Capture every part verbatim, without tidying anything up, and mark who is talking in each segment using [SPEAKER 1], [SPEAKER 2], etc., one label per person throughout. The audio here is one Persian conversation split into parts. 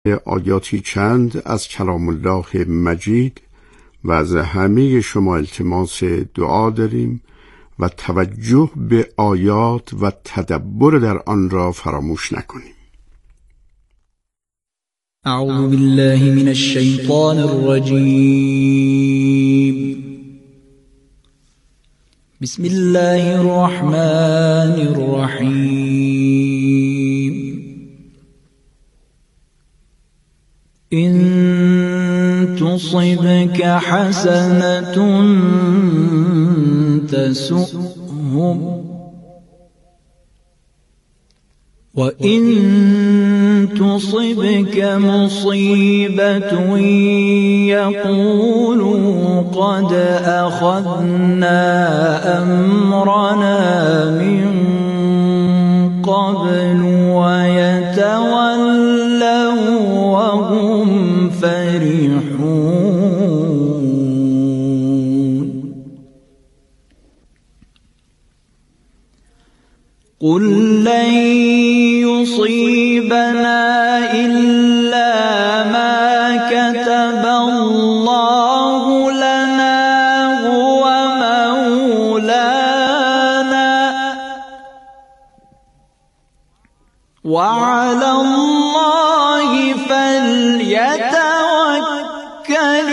[SPEAKER 1] آیاتی چند از کلام الله مجید و از همه شما التماس دعا داریم و توجه به آیات و تدبر در آن را فراموش نکنیم.
[SPEAKER 2] اعوذ بالله من الشیطان الرجیم. بسم الله الرحمن الرحیم. إن تصبك حسنة تسؤهم وإن تصبك مصيبة يقولوا قد أخذنا أمرنا من قبل ويتولوا وهم فرحون. قل لن يصيبنا إلا ما كتب الله لنا هو مولانا وعلى الله فليتوكل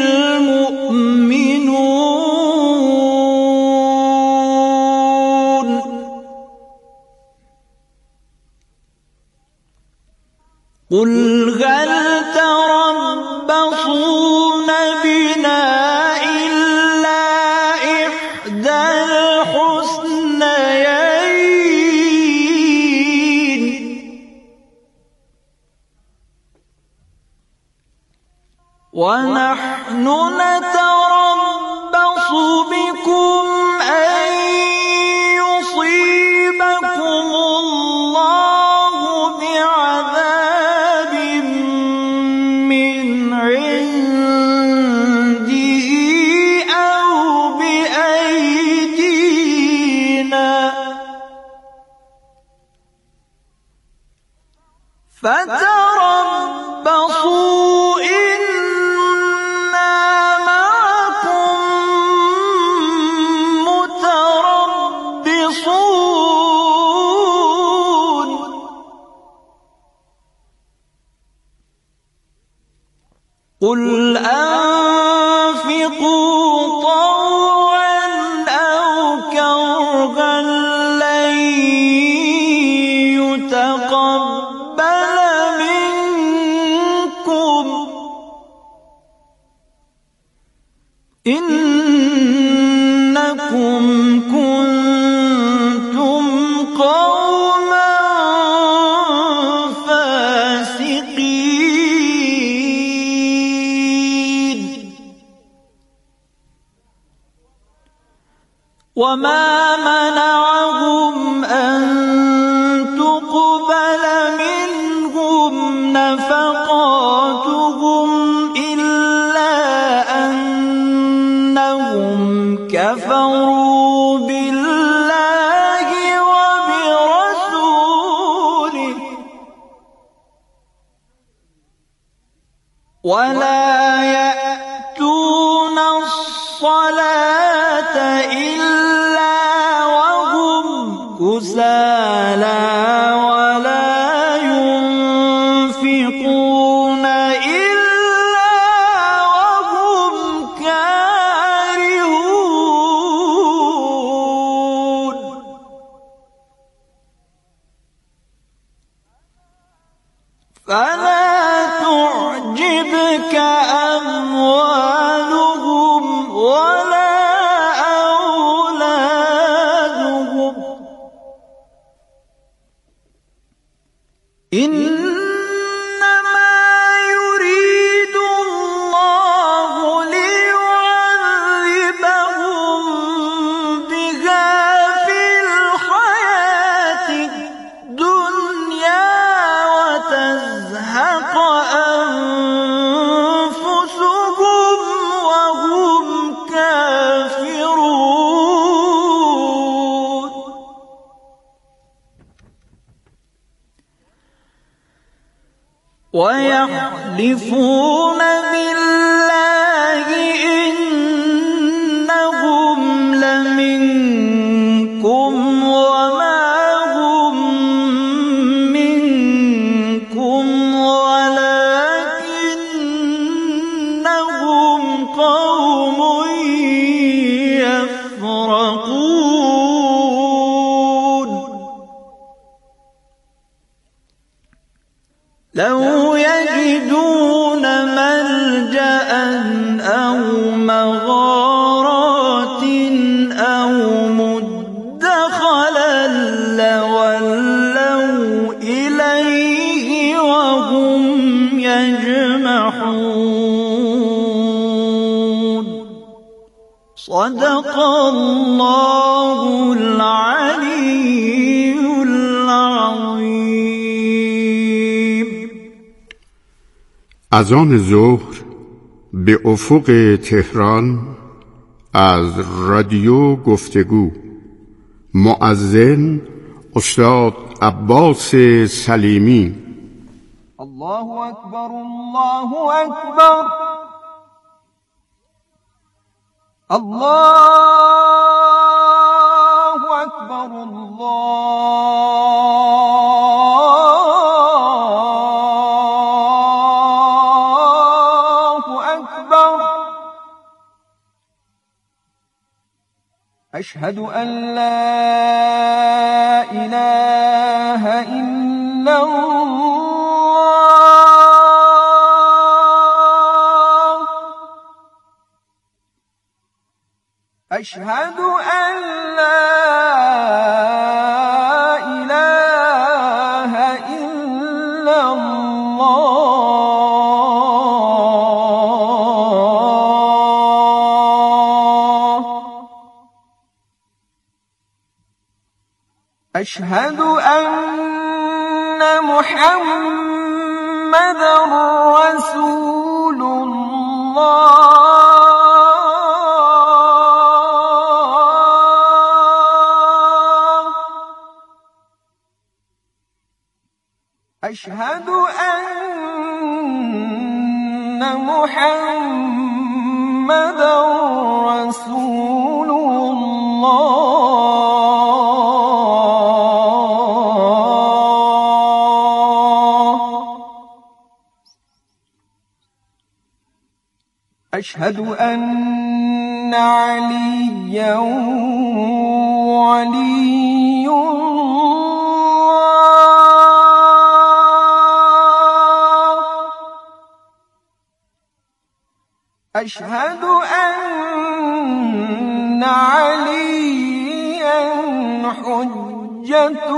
[SPEAKER 2] المؤمنون. قل هل تربصون بنا إلا إحدى الحسنيين ونحن نتربص بكم أن يصيبكم الله بعذاب من عنده أو بأيدينا فتربصوا إنا معكم متربصون. قل أنفقوا طوعا أو كرها لن يتقبل منكم إنكم كنتم قوما فاسقين. وما منعهم أن تقبل منهم نفقاتهم إلا أنهم كفروا بالله وبرسوله ولا يأتون الصلاة إلا وهم كسالى ولا ينفقون إلا وهم كارهون. فلا تعجبك أموالهم ولا أولادهم إنما يريد الله ليعذبهم بها في الحياة الدنيا وتزهق أنفسهم ويحلفون بالله إنهم لمنكم وما هم منكم ولكنهم قوم يفرقون لو يجدون ملجأ أو مغارات أو مدخلا لولوا إليه وهم يجمحون صدق الله العلي العظيم.
[SPEAKER 1] از آن ظهر به افق تهران از رادیو گفتگو مؤذن استاد عباس سلیمی.
[SPEAKER 2] الله اکبر الله اکبر الله اکبر الله اکبر اشهد ان لا اله الا الله اشهد ان لا اله الا الله اشهد ان محمدا رسول الله أشهد أن محمدا رسول الله أشهد أن عليا ولي أشهد أن عليا حجة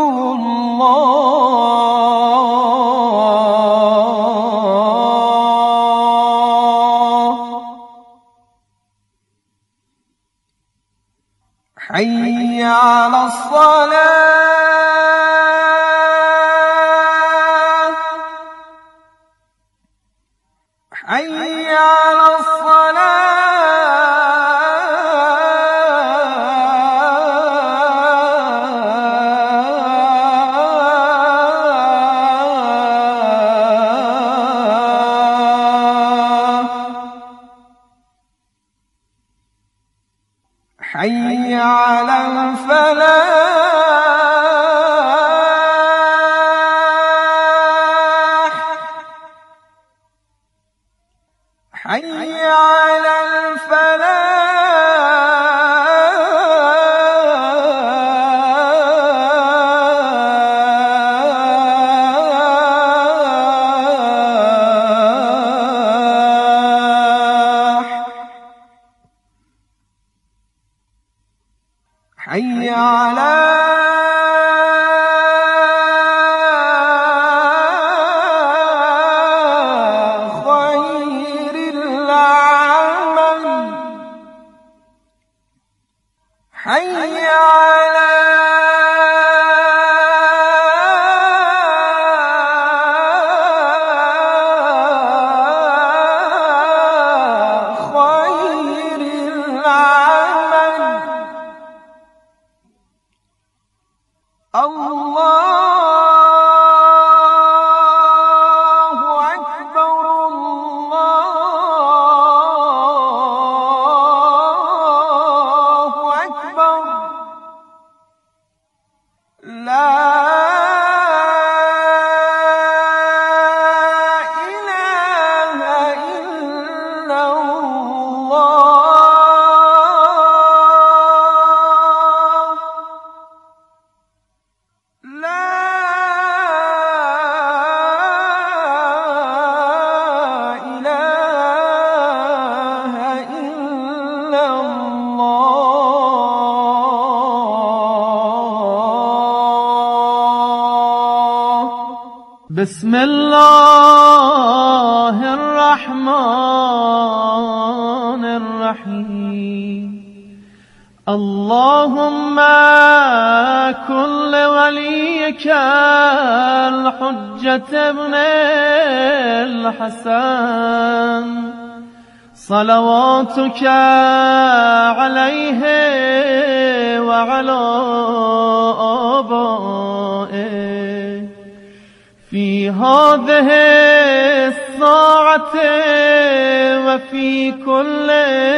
[SPEAKER 2] الله حي على الصلاة حي على حي على الفلاح حي على الفلاح حي على خير العمل حي على خير العمل بسم الله الرحمن الرحیم. اللهم كن لوليك الحجة ابن الحسن صلواتك عليه وعلى آبائه في هذه الساعة وفي كل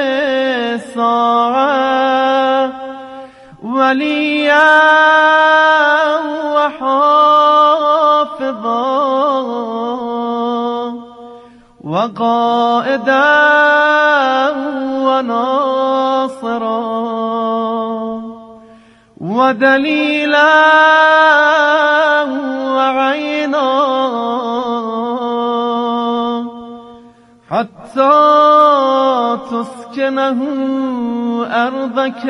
[SPEAKER 2] ساعة وليا وحافظا وقائدا وناصرا ودليلا وعينا حتى تسكنه أرضك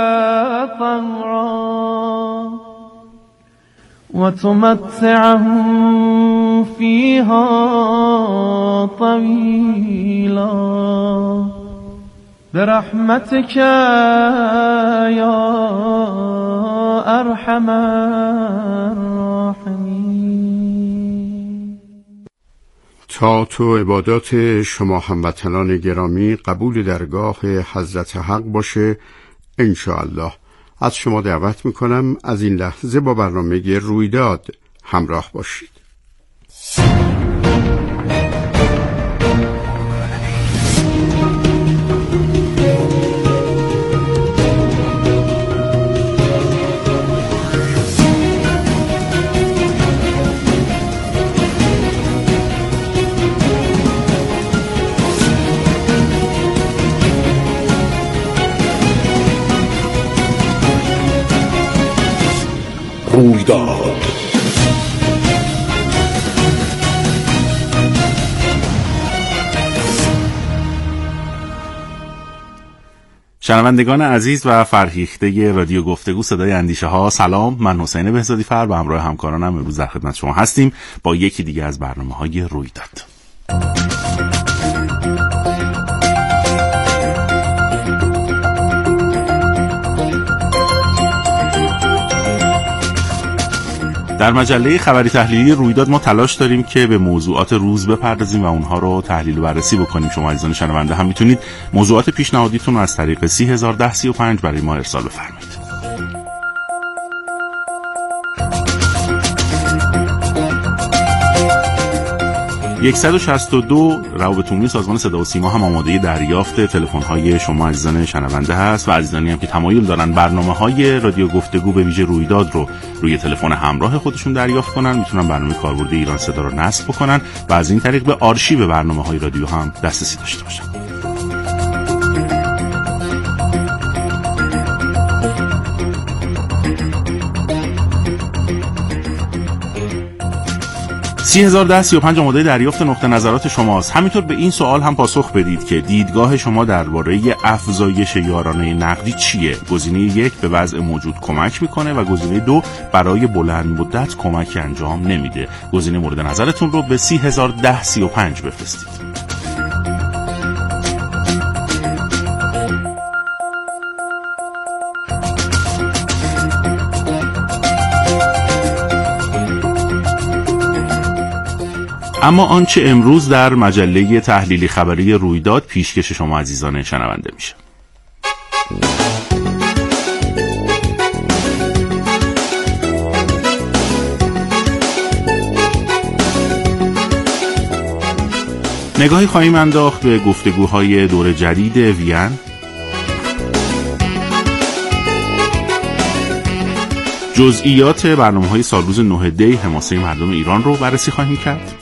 [SPEAKER 2] طوعا وتمتعه فيها طويلا برحمتك يا أرحم الراحمين.
[SPEAKER 1] طاعت و عبادات شما هموطنان گرامی قبول درگاه حضرت حق باشه انشاءالله. از شما دعوت میکنم از این لحظه با برنامه رویداد همراه باشید.
[SPEAKER 3] رویداد
[SPEAKER 4] شنوندگان عزیز و فرهیخته رادیو گفتگو صدای اندیشه ها، سلام. من حسین بهزادی فر و همراه همکارانم امروز در خدمت شما هستیم با یکی دیگه از برنامه‌های رویداد. در مجله خبری تحلیلی رویداد ما تلاش داریم که به موضوعات روز بپردازیم و اونها رو تحلیل و بررسی بکنیم. شما عزیزان شنونده هم میتونید موضوعات پیشنهادیتون رو از طریق سی هزار ده سی و پنج برای ما ارسال بفرمایید. صد و شصت و دو روابط عمومی سازمان صدا و سیما هم آماده دریافت تلفن‌های شما عزیزان شنونده هست و عزیزانی هم که تمایل دارن برنامه‌های رادیو گفتگو به ویژه رویداد رو روی تلفن همراه خودشون دریافت کنن، میتونن برنامه کاربرد ایران صدا رو نصب بکنن و از این طریق به آرشیو برنامه‌های رادیو هم دسترسی داشته باشن. سی هزار ده سی و پنج آماده دریافت نقطه نظرات شماست. همینطور به این سوال هم پاسخ بدید که دیدگاه شما درباره افزایش یارانه نقدی چیه؟ گزینه یک به وضع موجود کمک میکنه و گزینه دو برای بلند مدت کمک انجام نمیده. گزینه مورد نظرتون رو به سی هزار ده سی و پنج بفرستید. اما آنچه امروز در مجله تحلیلی خبری رویداد پیشکش شما عزیزان شنونده میشه. نگاهی خواهیم انداخت به گفتگوهای دور جدید وین، جزئیات برنامه‌های سالروز نه دی حماسه مردم ایران رو بررسی خواهیم کرد.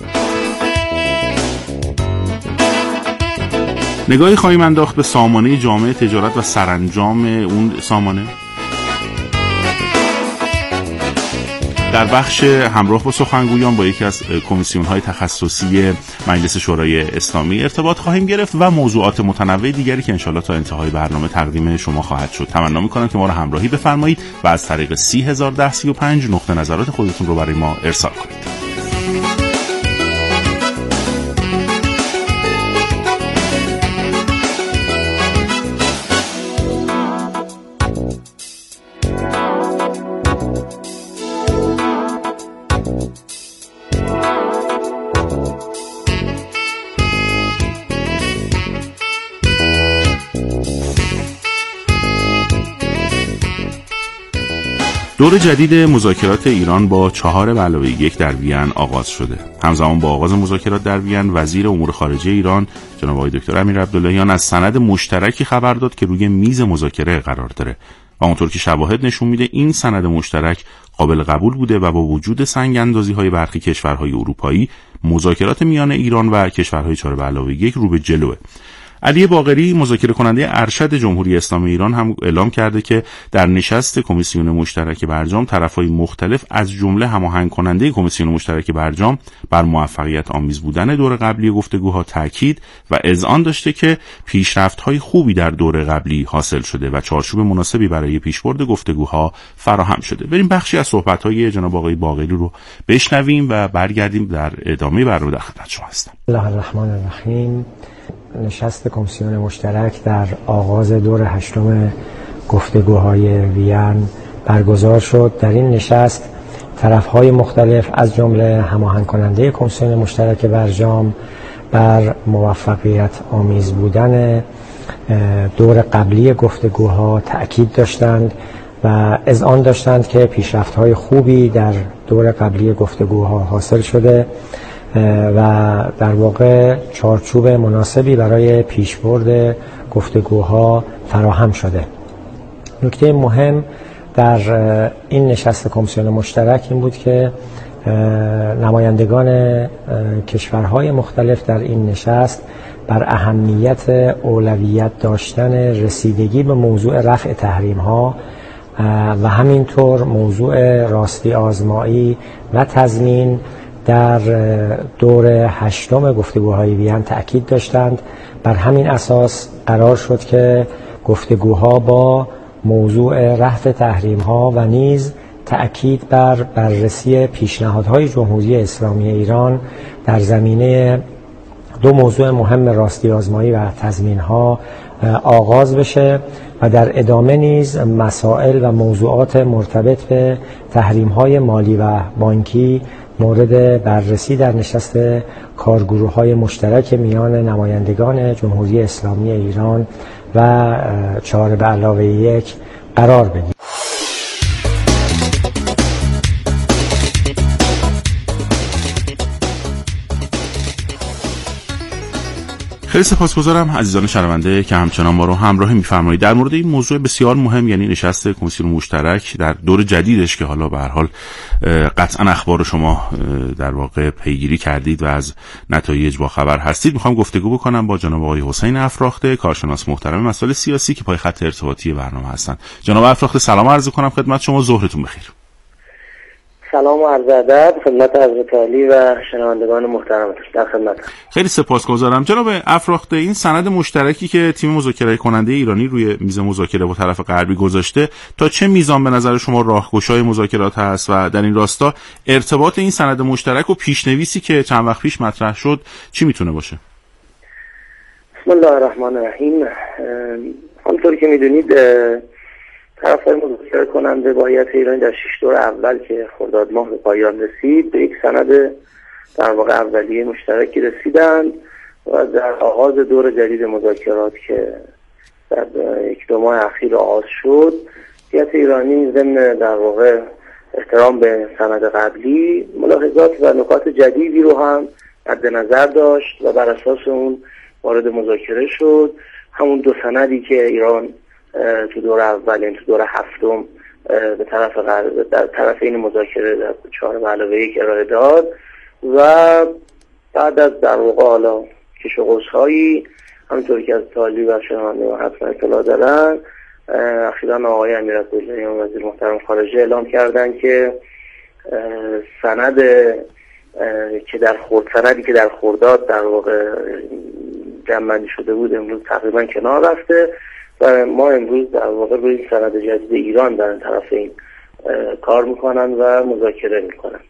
[SPEAKER 4] نگاهی خواهیم انداخت به سامانه جامعه تجارت و سرانجام اون سامانه. در بخش همراه با سخنگویان با یکی از کمیسیون‌های تخصصی مجلس شورای اسلامی ارتباط خواهیم گرفت و موضوعات متنوع دیگری که انشالله تا انتهای برنامه تقدیم شما خواهد شد. تمنا می‌کنم که ما رو همراهی بفرمایید و از طریق سی هزار ده سی و پنج نقطه نظرات خودتون رو برای ما ارسال کنید. دور جدید مذاکرات ایران با چهار به علاوه یک در وین آغاز شده. همزمان با آغاز مذاکرات در وین، وزیر امور خارجه ایران جناب آقای دکتر امیر عبداللهیان از سند مشترکی خبر داد که روی میز مذاکره قرار داره. و اونطور که شواهد نشون میده این سند مشترک قابل قبول بوده و با وجود سنگ اندازی‌های برخی کشورهای اروپایی، مذاکرات میان ایران و کشورهای چهار به علاوه یک رو به جلوه. علی باقری مذاکره کننده ارشد جمهوری اسلامی ایران هم اعلام کرده که در نشست کمیسیون مشترک برجام طرفهای مختلف از جمله هماهنگ کننده کمیسیون مشترک برجام بر موفقیت آمیز بودن دور قبلی گفتگوها تاکید و اذعان داشته که پیشرفت‌های خوبی در دور قبلی حاصل شده و چارچوب مناسبی برای پیشبرد گفتگوها فراهم شده. بریم بخشی از صحبت‌های جناب آقای باقری رو بشنویم و برگردیم در ادامه برنامه در خدمت شما هستم.
[SPEAKER 3] الله الرحمن الرحیم. نشست کمیسیون مشترک در آغاز دور هشتم گفتگوهای وین برگزار شد. در این نشست طرف‌های مختلف از جمله هماهنگ کننده کمیسیون مشترک برجام بر موفقیت آمیز بودن دور قبلی گفتگوها تأکید داشتند و اذعان داشتند که پیشرفت‌های خوبی در دور قبلی گفتگوها حاصل شده و در واقع چارچوب مناسبی برای پیشبرد گفتگوها فراهم شده. نکته مهم در این نشست کمیسیون مشترک این بود که نمایندگان کشورهای مختلف در این نشست بر اهمیت اولویت داشتن رسیدگی به موضوع رفع تحریم‌ها و همینطور موضوع راستی آزمایی و تضمین در دور هشتم گفتگوهای وین تأکید داشتند. بر همین اساس قرار شد که گفتگوها با موضوع رفع تحریم‌ها و نیز تأکید بر بررسی پیشنهادهای جمهوری اسلامی ایران در زمینه دو موضوع مهم راستی آزمایی و تضمین‌ها آغاز بشه و در ادامه نیز مسائل و موضوعات مرتبط به تحریم‌های مالی و بانکی مورد بررسی در نشست کارگروه‌های مشترک میان نمایندگان جمهوری اسلامی ایران و چهار به علاوه یک قرار بگیرد.
[SPEAKER 4] خیلی سپاسگزارم عزیزان شنونده که همچنان ما رو همراهی می‌فرمایید در مورد این موضوع بسیار مهم، یعنی نشست کمیسیون مشترک در دور جدیدش که حالا به هر حال قطعا اخبار شما در واقع پیگیری کردید و از نتایج با خبر هستید. میخوام گفتگو بکنم با جناب آقای حسین افراخته، کارشناس محترم مسائل سیاسی که پای خط ارتباطی برنامه هستن. جناب افراخته سلام عرض کنم خدمت شما، ظهرتون بخیر.
[SPEAKER 5] سلام و عرض ادب خدمت حضرت عالی و شنوندگان محترم در خدمتم.
[SPEAKER 4] خیلی سپاسگزارم. جناب افراخته، این سند مشترکی که تیم مذاکره کننده ایرانی روی میز مذاکره با طرف غربی گذاشته تا چه میزان به نظر شما راهگشای مذاکرات هست و در این راستا ارتباط این سند مشترک و پیشنویسی که چند وقت پیش مطرح شد چی میتونه باشه؟
[SPEAKER 5] بسم الله الرحمن الرحیم. همونطوری که میدونید طرف‌های مذاکره کننده با هیئت ایرانی در شش دور اول که خرداد ماه به پایان رسید به یک سند در واقع اولیه مشترکی رسیدند و در آغاز دور جدید مذاکرات که در یک دو ماه اخیر آغاز شد، هیئت ایرانی ضمن در واقع احترام به سند قبلی ملاحظات و نکات جدیدی رو هم مد نظر داشت و بر اساس اون وارد مذاکره شد. همون دو سندی که ایران تو دور اول، این تو دور هفتم به طرف غرب در طرف این مذاکره در چهار به علاوه یک ارائه داد و بعد از در واقع حالا کش و قوس‌هایی همونطوری که از تالی و شنونده و حتما اطلاع دارن، اخیراً آقای امیر عبداللهیان وزیر محترم خارجه اعلام کردن که سند که در خورد سندی که در خرداد در واقع جمع‌بندی شده بود امروز تقریبا کنار رفته و ما امروز در واقع روی این سند جدید ایران در طرف این کار میکنن و مذاکره میکنن.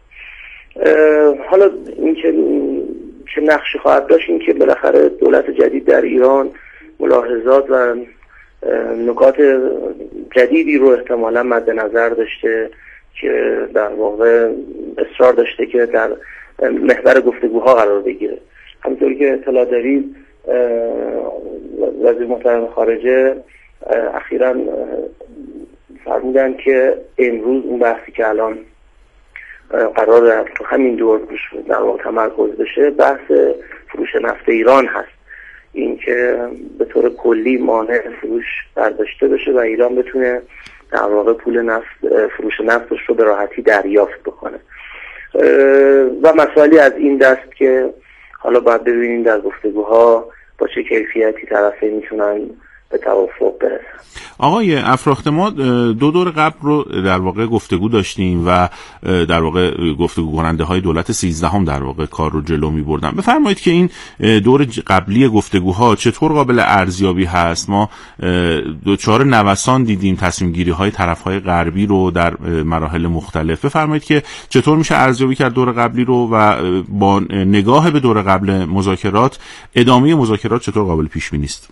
[SPEAKER 5] حالا این که چه نقشی خواهد داشت، این که بالاخره دولت جدید در ایران ملاحظات و نکات جدیدی رو احتمالا مد نظر داشته که در واقع اصرار داشته که در محور گفتگوها قرار بگیره. همونطوری که اطلاع دارید وزیر محترم خارجه اخیراً فرمودن که امروز اون بحثی که الان قرار تو همین دور در واقع تمرکز بشه بحث فروش نفت ایران هست. این که به طور کلی مانع فروش برداشته بشه و ایران بتونه در واقع پول نفت فروش نفتش رو به راحتی دریافت بکنه و مسائلی از این دست که حالا باید ببینیم در گفتگوها با چه کیفیتی طرفین میتونن به توافق برسن.
[SPEAKER 4] آقای افراخته، ما دو دور قبل رو در واقع گفتگو داشتیم و در واقع گفتگو کننده های دولت سیزدهم در واقع کار رو جلو می بردن. بفرمایید که این دور قبلی گفتگوها چطور قابل ارزیابی هست؟ ما دوچار نوسان دیدیم، تصمیم گیری های طرف های غربی رو در مراحل مختلف. بفرمایید که چطور میشه ارزیابی کرد دور قبلی رو و با نگاه به دور قبل مذاکرات ادامه مذاکرات چطور قابل پیش بینی است؟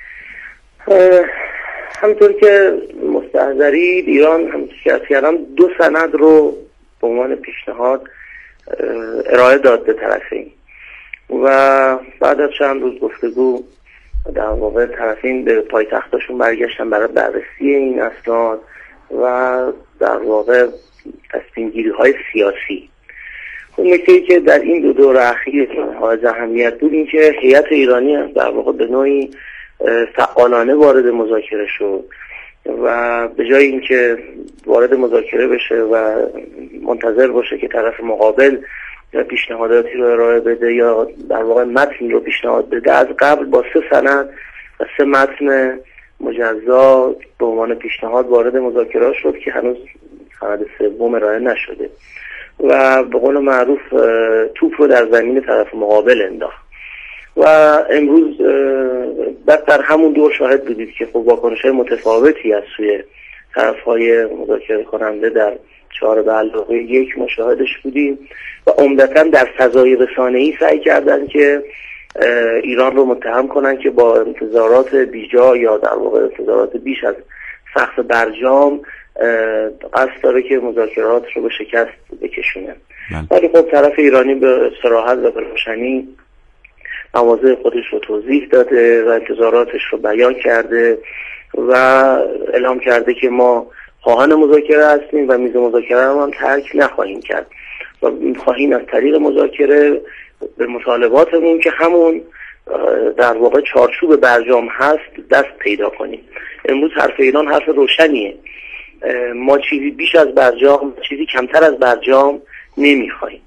[SPEAKER 5] همطور که مستحضرید ایران همطور که از کردم دو سند رو به عنوان پیشنهاد ارائه داد به طرفین و بعد از چند روز گفتگو در واقع طرفین به پایتختاشون برگشتن برای بررسی این اسناد و در واقع تصمیم گیری های سیاسی. اون نکته‌ای که در این دو دور اخیر حائز اهمیت بود این که هیئت ایرانی در واقع به نوعی فعالانه وارد مذاکره شد و به جای اینکه وارد مذاکره بشه و منتظر باشه که طرف مقابل پیشنهاداتی رو ارائه بده یا در واقع متن رو پیشنهاد بده، از قبل با سه سند و سه متن مجزا به عنوان پیشنهاد وارد مذاکره شد که هنوز سند سوم ارائه نشده و به قول معروف توپ رو در زمین طرف مقابل انداخت. و امروز بعد در همون دور شاهد بودید که خب واکنش‌های متفاوتی از سوی طرف‌های مذاکره کننده در چهار به علاوه یک مشاهدش بودیم و عمدتاً در فضای رسانه‌ای سعی کردن که ایران رو متهم کنن که با انتظارات بیجا یا در واقع انتظارات بیش از سقف برجام قصد داره که مذاکرات رو به شکست بکشونه. ولی خب طرف ایرانی به صراحت و به روشنی مواضع خودش رو توضیح داده و انتظاراتش رو بیان کرده و اعلام کرده که ما خواهان مذاکره هستیم و میز مذاکره رو هم ترک نخواهیم کرد و خواهیم از طریق مذاکره به مطالباتمون که همون در واقع چارچوب برجام هست دست پیدا کنیم. امروز حرف ایران حرف روشنیه، ما چیزی بیش از برجام، چیزی کمتر از برجام نمیخواهیم.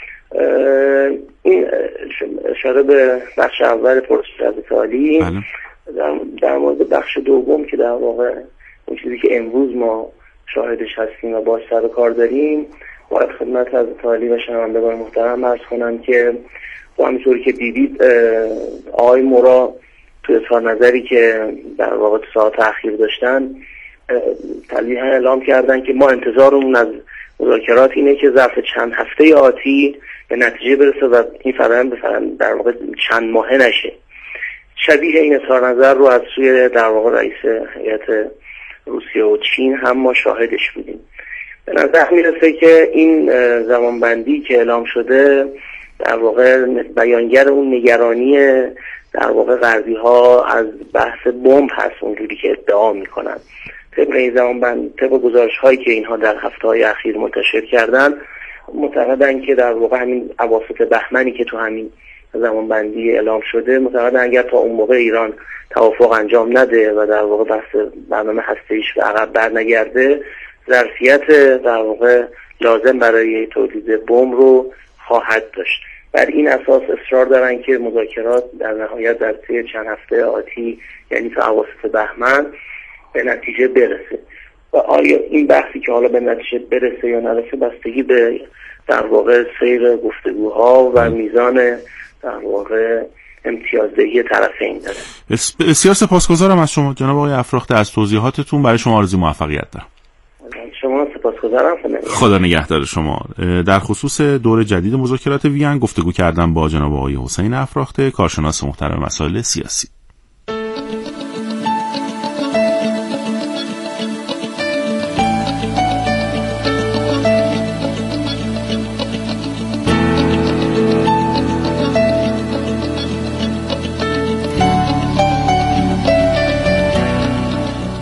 [SPEAKER 5] این اشاره به بخش اول پرسش سوالی. در, در مورد بخش دوم که در واقع اون چیزی که امروز ما شاهدش هستیم و باش سر و کار داریم، باید خدمت از تالی و شنوندگان محترم عرض کنم که با همینطوری که دیدید آقای مورا تو اظهار نظری که در واقع ساعت اخیر داشتن تلویحاً اعلام کردن که ما انتظارمون از مذاکرات اینه که ظرف چند هفته آتی به نتیجه برسه و این فرآیند به فرآیند در واقع چند ماهه نشه. شبیه این اظهار نظر رو از سوی در واقع رئیس هیئت روسیه و چین هم ما شاهدش بودیم. به نظر میرسه که این زمانبندی که اعلام شده در واقع بیانگر اون نگرانی در واقع غربی ها از بحث بمب هست اونجوری که ادعا میکنن. طبق این زمانبند، طبق گزارش هایی که اینها در هفته های اخیر منتشر کردن، معتقدن که در واقع همین اواسط بهمنی که تو همین زمانبندی اعلام شده، معتقدن اگر تا اون موقع ایران توافق انجام نده و در واقع بحث برنامه هسته‌ایش به عقب برنگرده، ظرفیت در واقع لازم برای تولید بمب رو خواهد داشت. بر این اساس اصرار دارن که مذاکرات در نهایت در طی چند هفته آتی، یعنی تا اواسط بهمن، به نتیجه برسه. و آیا این بحثی که حالا به نتیجه برسه یا نرسه بستگی به در واقع سیر گفتگوها و میزان در واقع امتیازدهی طرفین داره.
[SPEAKER 4] بسیار سپاسگزارم از شما جناب آقای افراخته از توضیحاتتون. برای شما آرزوی موفقیت دارم.
[SPEAKER 5] شما سپاسگزارم.
[SPEAKER 4] خدا نگهدار شما. در خصوص دور جدید مذاکرات وین گفتگو کردم با جناب آقای حسین افراخته، کارشناس محترم مسائل سیاسی.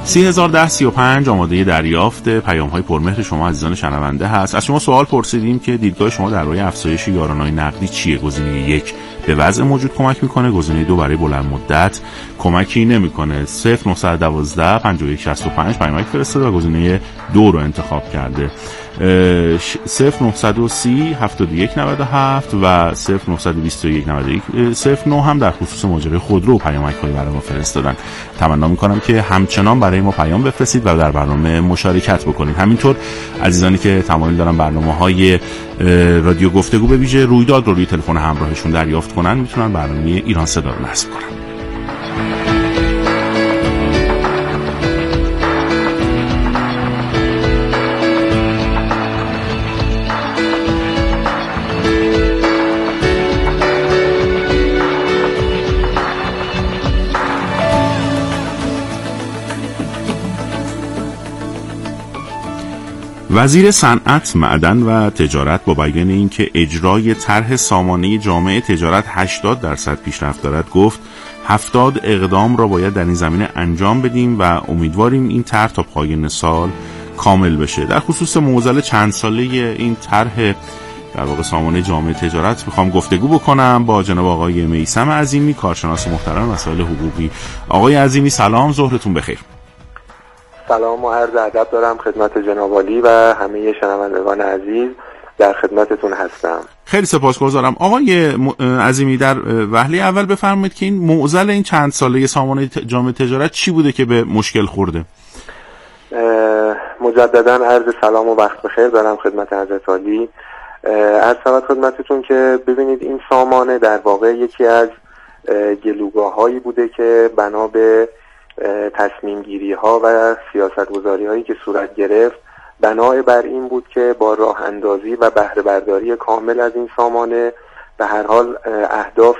[SPEAKER 4] سی هزار ده سی و پنج آماده دریافت پیام‌های پرمهر شما عزیزان شنونده هست. از شما سوال پرسیدیم که دیدگاه شما درباره افزایش یارانه‌های نقدی چیه؟ گزینه یک به وضع موجود کمک میکنه، گزینه دو برای بلند مدت کمکی نمیکنه. صفر نه یک دو پنج یک شش پنج پیامک فرستاده و گزینه دو رو انتخاب کرده. صفر نه یک صفر هفت یک نه هفت و صفر نه دو یک نه یک صفر نه هم در خصوص ماجرای خودرو پیامک هایی برای ما فرستادن. تمنا میکنم که همچنان برای ما پیام بفرستید و در برنامه مشارکت بکنید. همینطور عزیزانی که تمایل دارن برنامه های رادیو گفتگو به ویژه رویداد رو روی تلفن همراهشون دریافت کنن میتونن برنامه ایران صدا رو نصب کنن. وزیر صنعت، معدن و تجارت با بیان اینکه اجرای طرح سامانه جامعه تجارت هشتاد درصد پیشرفت دارد گفت هفتاد اقدام را باید در این زمینه انجام بدیم و امیدواریم این طرح تا پایان سال کامل بشه. در خصوص معضل چند ساله این طرح در واقع سامانه جامعه تجارت میخوام گفتگو بکنم با جناب آقای میثم عظیمی، کارشناس محترم مسائل حقوقی. آقای عظیمی سلام، ظهرتون بخیر.
[SPEAKER 6] سلام و عرض ادب دارم خدمت جناب عالی و همه شنوندگان عزیز، در خدمتتون هستم.
[SPEAKER 4] خیلی سپاسگزارم. آقای عظیمی در وهله اول بفرمایید که این معضل این چند ساله سامانه جامعه تجارت چی بوده که به مشکل خورده؟
[SPEAKER 6] مجددا عرض سلام و وقت بخیر دارم خدمت حضرت عالی. عرض شود خدمتتون که ببینید این سامانه در واقع یکی از گلوگاه‌هایی بوده که بنا به تصمیم گیری ها و سیاست گذاری هایی که صورت گرفت بنای بر این بود که با راه اندازی و بهره برداری کامل از این سامانه به هر حال اهداف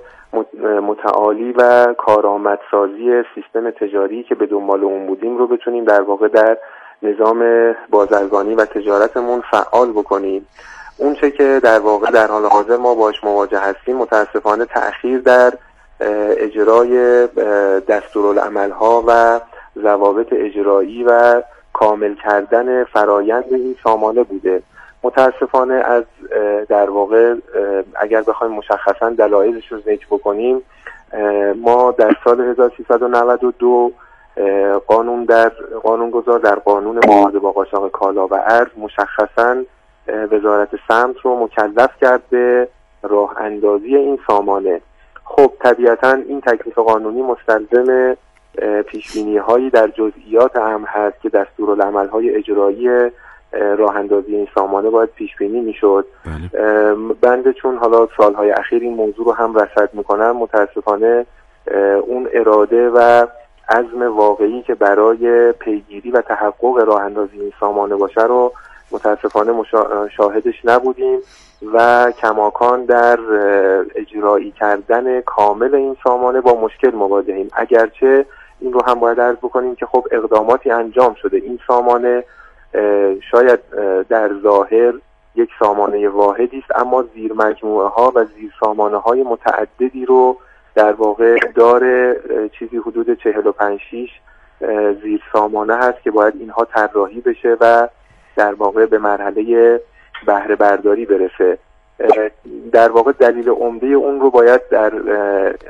[SPEAKER 6] متعالی و کارآمدسازی سیستم تجاری که به دنبال اون بودیم رو بتونیم در واقع در نظام بازرگانی و تجارتمون فعال بکنیم. اون چه که در واقع در حال حاضر ما باش مواجه هستیم متاسفانه تأخیر در اجرای دستورالعمل‌ها و ضوابط اجرایی و کامل کردن فرایند این سامانه بوده. متاسفانه از در واقع اگر بخوایم مشخصا دلایلش رو ذکر بکنیم، ما در سال هزار و سیصد و نود و دو قانون در قانونگذار در قانون محاسبه با قاچاق کالا و ارز مشخصا وزارت سمت رو مکلف کرد به راه اندازی این سامانه. خب طبیعتا این تکلیف قانونی مستلزم پیشبینی هایی در جزئیات اهم هست که دستورالعمل های اجرایی راه اندازی این سامانه باید پیشبینی میشد. بنده چون حالا سالهای اخیر این موضوع رو هم رصد میکنم، متاسفانه اون اراده و عزم واقعی که برای پیگیری و تحقق راه اندازی این سامانه باشه رو متاسفانه شاهدش نبودیم و کماکان در اجرایی کردن کامل این سامانه با مشکل مواجهیم. اگرچه این رو هم باید عرض بکنیم که خب اقداماتی انجام شده. این سامانه شاید در ظاهر یک سامانه واحدی است، اما زیر مجموعه ها و زیر سامانه های متعددی رو در واقع داره. چیزی حدود چهل و پنج شیش زیر سامانه هست که باید اینها طراحی بشه و در واقع به مرحله بهره برداری برسه. در واقع دلیل عمده اون رو باید در